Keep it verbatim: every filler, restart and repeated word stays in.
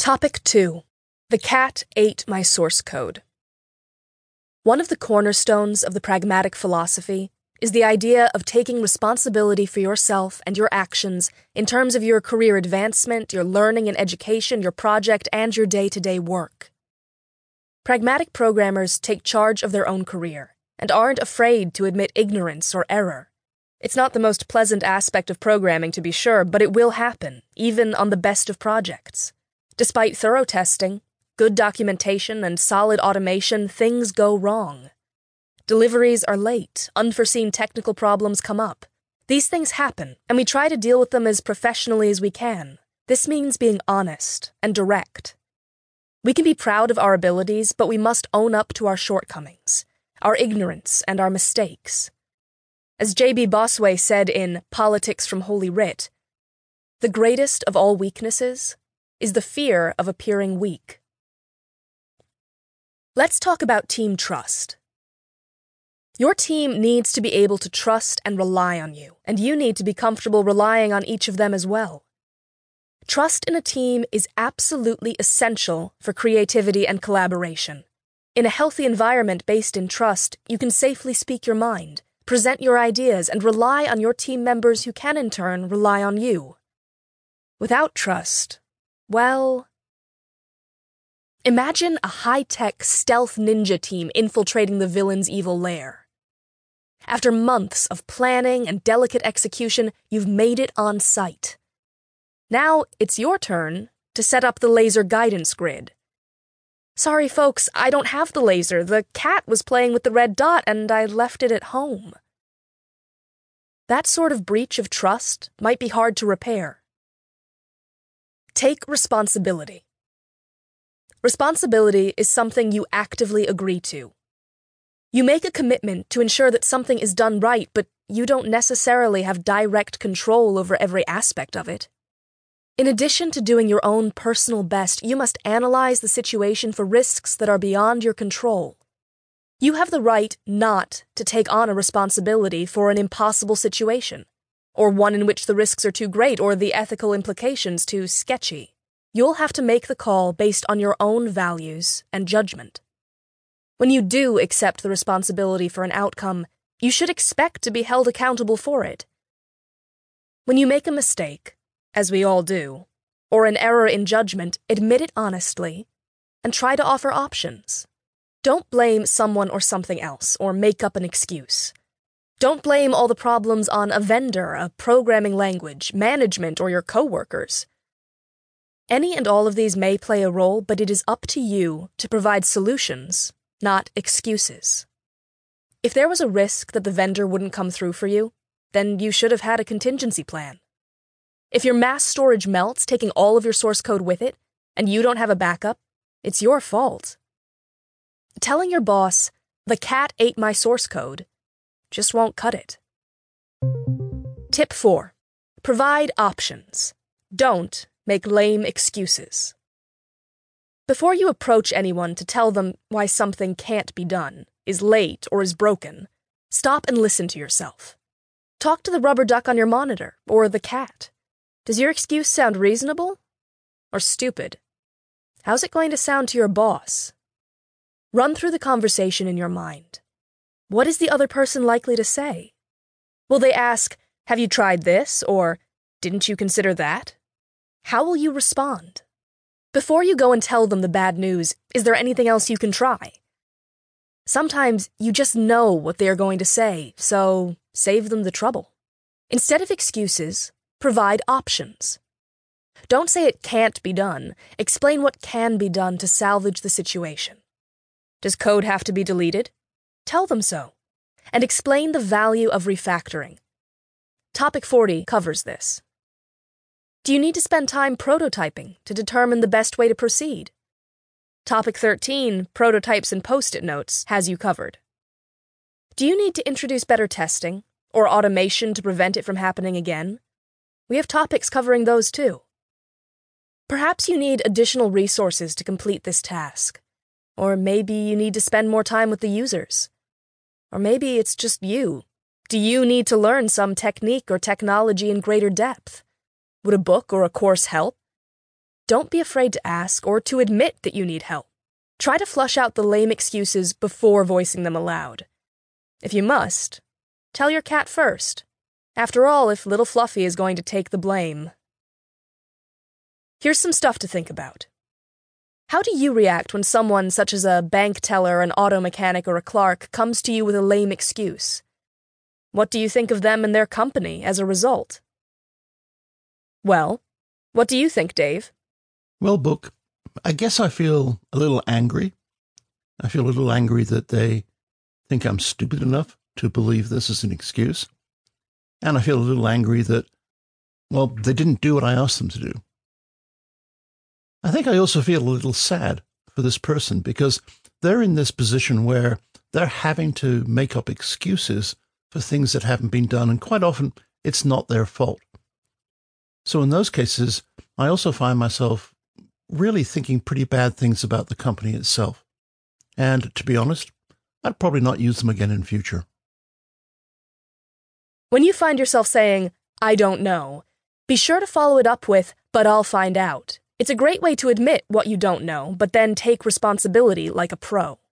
Topic two. The cat ate my source code. One of the cornerstones of the pragmatic philosophy is the idea of taking responsibility for yourself and your actions in terms of your career advancement, your learning and education, your project, and your day-to-day work. Pragmatic programmers take charge of their own career and aren't afraid to admit ignorance or error. It's not the most pleasant aspect of programming, to be sure, but it will happen, even on the best of projects. Despite thorough testing, good documentation, and solid automation, things go wrong. Deliveries are late, unforeseen technical problems come up. These things happen, and we try to deal with them as professionally as we can. This means being honest and direct. We can be proud of our abilities, but we must own up to our shortcomings, our ignorance, and our mistakes. As J B Bosway said in Politics from Holy Writ, "The greatest of all weaknesses is the fear of appearing weak." Let's talk about team trust. Your team needs to be able to trust and rely on you, and you need to be comfortable relying on each of them as well. Trust in a team is absolutely essential for creativity and collaboration. In a healthy environment based in trust, you can safely speak your mind, present your ideas, and rely on your team members who can in turn rely on you. Without trust, well, imagine a high-tech stealth ninja team infiltrating the villain's evil lair. After months of planning and delicate execution, you've made it on site. Now it's your turn to set up the laser guidance grid. Sorry folks, I don't have the laser. The cat was playing with the red dot and I left it at home. That sort of breach of trust might be hard to repair. Take responsibility. Responsibility is something you actively agree to. You make a commitment to ensure that something is done right, but you don't necessarily have direct control over every aspect of it. In addition to doing your own personal best, you must analyze the situation for risks that are beyond your control. You have the right not to take on a responsibility for an impossible situation, or one in which the risks are too great or the ethical implications too sketchy. You'll have to make the call based on your own values and judgment. When you do accept the responsibility for an outcome, you should expect to be held accountable for it. When you make a mistake, as we all do, or an error in judgment, admit it honestly and try to offer options. Don't blame someone or something else, or make up an excuse. Don't blame all the problems on a vendor, a programming language, management, or your coworkers. Any and all of these may play a role, but it is up to you to provide solutions, not excuses. If there was a risk that the vendor wouldn't come through for you, then you should have had a contingency plan. If your mass storage melts, taking all of your source code with it, and you don't have a backup, it's your fault. Telling your boss, "The cat ate my source code," just won't cut it. Tip four. Provide options. Don't make lame excuses. Before you approach anyone to tell them why something can't be done, is late, or is broken, stop and listen to yourself. Talk to the rubber duck on your monitor, or the cat. Does your excuse sound reasonable? Or stupid? How's it going to sound to your boss? Run through the conversation in your mind. What is the other person likely to say? Will they ask, "Have you tried this?" or "Didn't you consider that?" How will you respond? Before you go and tell them the bad news, is there anything else you can try? Sometimes you just know what they are going to say, so save them the trouble. Instead of excuses, provide options. Don't say it can't be done. Explain what can be done to salvage the situation. Does code have to be deleted? Tell them so, and explain the value of refactoring. Topic forty covers this. Do you need to spend time prototyping to determine the best way to proceed? Topic thirteen, Prototypes and Post-it Notes, has you covered. Do you need to introduce better testing, or automation to prevent it from happening again? We have topics covering those too. Perhaps you need additional resources to complete this task. Or maybe you need to spend more time with the users. Or maybe it's just you. Do you need to learn some technique or technology in greater depth? Would a book or a course help? Don't be afraid to ask or to admit that you need help. Try to flush out the lame excuses before voicing them aloud. If you must, tell your cat first. After all, if little Fluffy is going to take the blame. Here's some stuff to think about. How do you react when someone such as a bank teller, an auto mechanic, or a clerk comes to you with a lame excuse? What do you think of them and their company as a result? Well, what do you think, Dave? Well, Book, I guess I feel a little angry. I feel a little angry that they think I'm stupid enough to believe this is an excuse. And I feel a little angry that, well, they didn't do what I asked them to do. I think I also feel a little sad for this person because they're in this position where they're having to make up excuses for things that haven't been done, and quite often it's not their fault. So in those cases, I also find myself really thinking pretty bad things about the company itself. And to be honest, I'd probably not use them again in future. When you find yourself saying, "I don't know," be sure to follow it up with, "But I'll find out." It's a great way to admit what you don't know, but then take responsibility like a pro.